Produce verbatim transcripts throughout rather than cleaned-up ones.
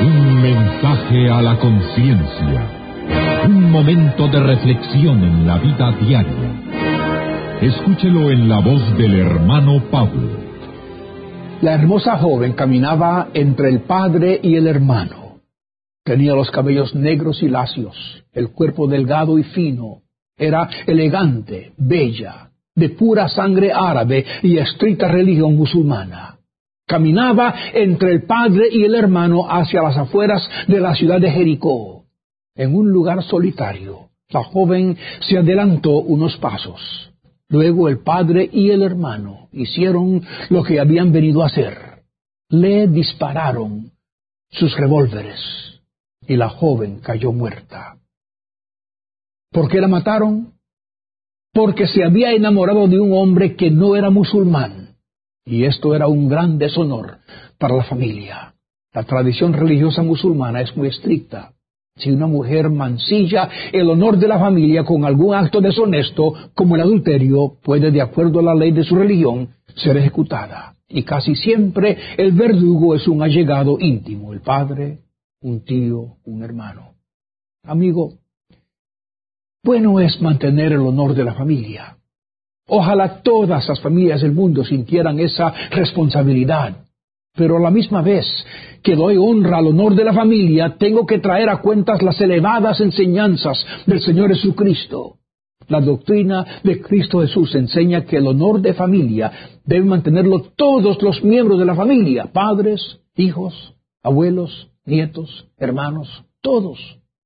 Un mensaje a la conciencia. Un momento de reflexión en la vida diaria. Escúchelo en la voz del hermano Pablo. La hermosa joven caminaba entre el padre y el hermano. Tenía los cabellos negros y lacios, el cuerpo delgado y fino. Era elegante, bella, de pura sangre árabe y estricta religión musulmana. Caminaba entre el padre y el hermano hacia las afueras de la ciudad de Jericó. En un lugar solitario, la joven se adelantó unos pasos. Luego el padre y el hermano hicieron lo que habían venido a hacer. Le dispararon sus revólveres y la joven cayó muerta. ¿Por qué la mataron? Porque se había enamorado de un hombre que no era musulmán. Y esto era un gran deshonor para la familia. La tradición religiosa musulmana es muy estricta. Si una mujer mancilla el honor de la familia con algún acto deshonesto, como el adulterio, puede, de acuerdo a la ley de su religión, ser ejecutada. Y casi siempre el verdugo es un allegado íntimo, el padre, un tío, un hermano. Amigo, bueno es mantener el honor de la familia. Ojalá todas las familias del mundo sintieran esa responsabilidad. Pero a la misma vez que doy honra al honor de la familia, tengo que traer a cuentas las elevadas enseñanzas del Señor Jesucristo. La doctrina de Cristo Jesús enseña que el honor de familia deben mantenerlo todos los miembros de la familia, padres, hijos, abuelos, nietos, hermanos, todos.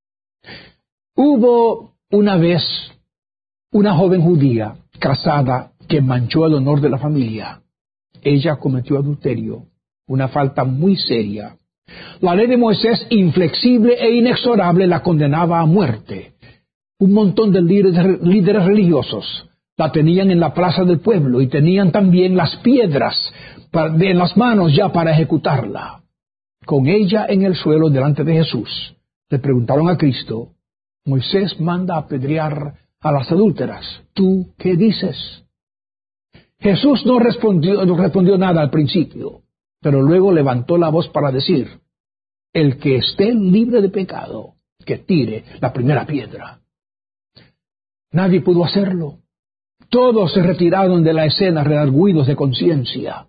Hubo una vez una joven judía casada que manchó el honor de la familia. Ella cometió adulterio, una falta muy seria. La ley de Moisés, inflexible e inexorable, la condenaba a muerte. Un montón de líderes, líderes religiosos la tenían en la plaza del pueblo y tenían también las piedras para, de, en las manos ya para ejecutarla. Con ella en el suelo delante de Jesús, le preguntaron a Cristo: Moisés manda apedrear a las adúlteras. ¿Tú qué dices? Jesús no respondió, no respondió nada al principio, pero luego levantó la voz para decir: el que esté libre de pecado, que tire la primera piedra. Nadie pudo hacerlo. Todos se retiraron de la escena redargüidos de conciencia.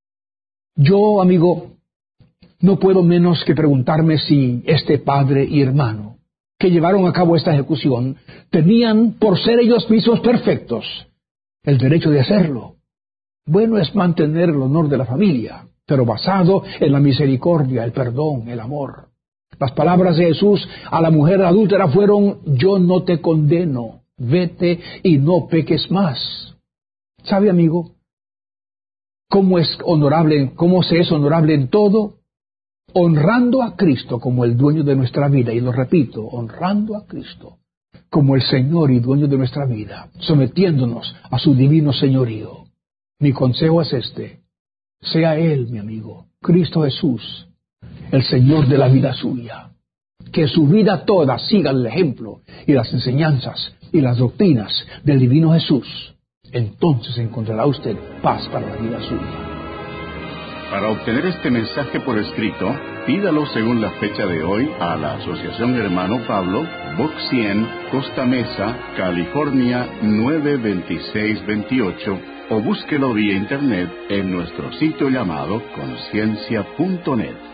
Yo, amigo, no puedo menos que preguntarme si este padre y hermano que llevaron a cabo esta ejecución tenían, por ser ellos mismos perfectos, el derecho de hacerlo. Bueno es mantener el honor de la familia, pero basado en la misericordia, el perdón, el amor. Las palabras de Jesús a la mujer adúltera fueron: yo no te condeno, vete y no peques más. ¿Sabe, amigo, cómo es honorable, cómo se es honorable en todo? Honrando a Cristo como el dueño de nuestra vida, y lo repito, honrando a Cristo como el Señor y dueño de nuestra vida, sometiéndonos a su divino señorío. Mi consejo es este: sea Él, mi amigo, Cristo Jesús, el Señor de la vida suya. Que su vida toda siga el ejemplo y las enseñanzas y las doctrinas del divino Jesús. Entonces encontrará usted paz para la vida suya. Para obtener este mensaje por escrito, pídalo según la fecha de hoy a la Asociación Hermano Pablo, Box cien, Costa Mesa, California nueve veintiséis veintiocho, o búsquelo vía internet en nuestro sitio llamado conciencia punto net.